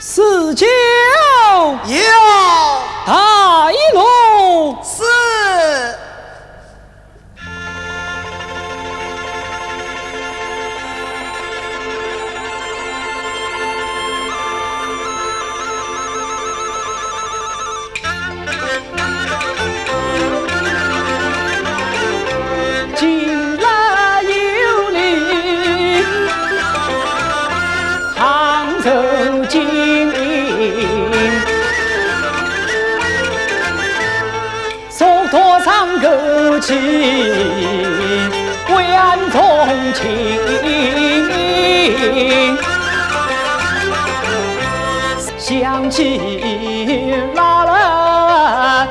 49 有大一路是。 近来有礼，杭州金银，手托上个情，为安重情。想起那了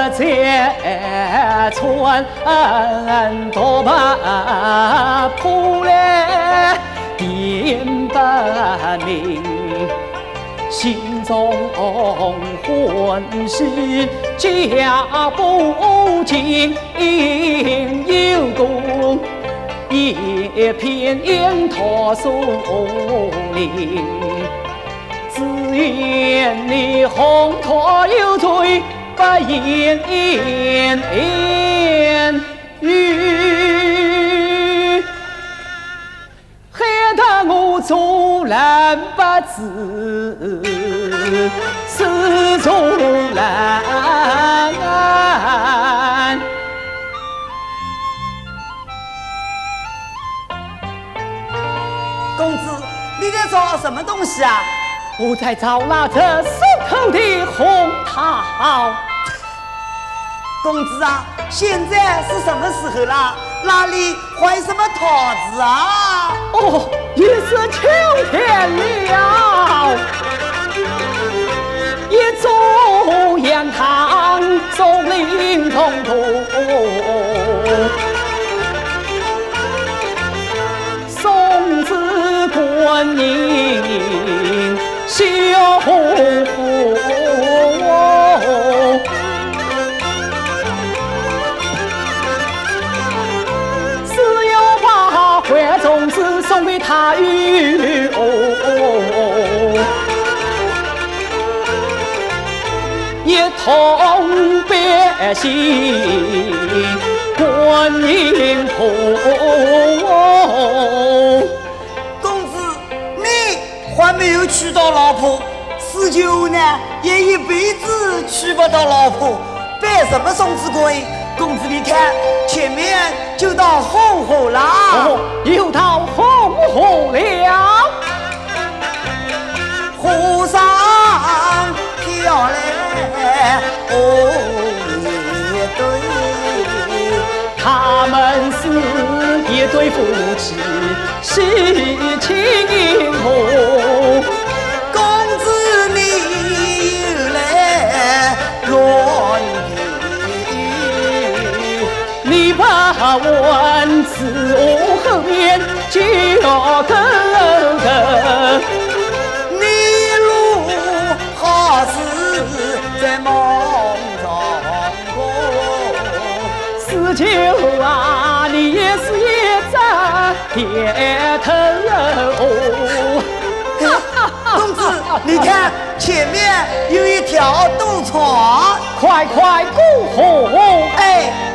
13寸多把铺来点不明，心中欢喜家不尽，有功一片樱桃树林。只愿你红桃有罪，不言语，害得我做人不知是做人。 公子，你在找什么东西啊？ 我在找那这手头的红桃。 公子啊，现在是什么时候啦？哪里怀什么桃子啊？ 哦，已是秋天了，一株杨桃树林中途，松枝观音小湖。怀种子送给他与一同百姓观音谱。 公子，你还没有娶到老婆，19呢也一辈子娶不到老婆，摆什么送子观音？公子，你看前面就到红河啦， 又到红河了， 河上飘来红一对， 他们是一对夫妻，喜庆迎合。 公子你又来乱你不问此我后面就要跟， 你路好似在梦中过 19啊，你也是一张点头。 公子，你看前面有一条渡船， 快快过河！ 哎。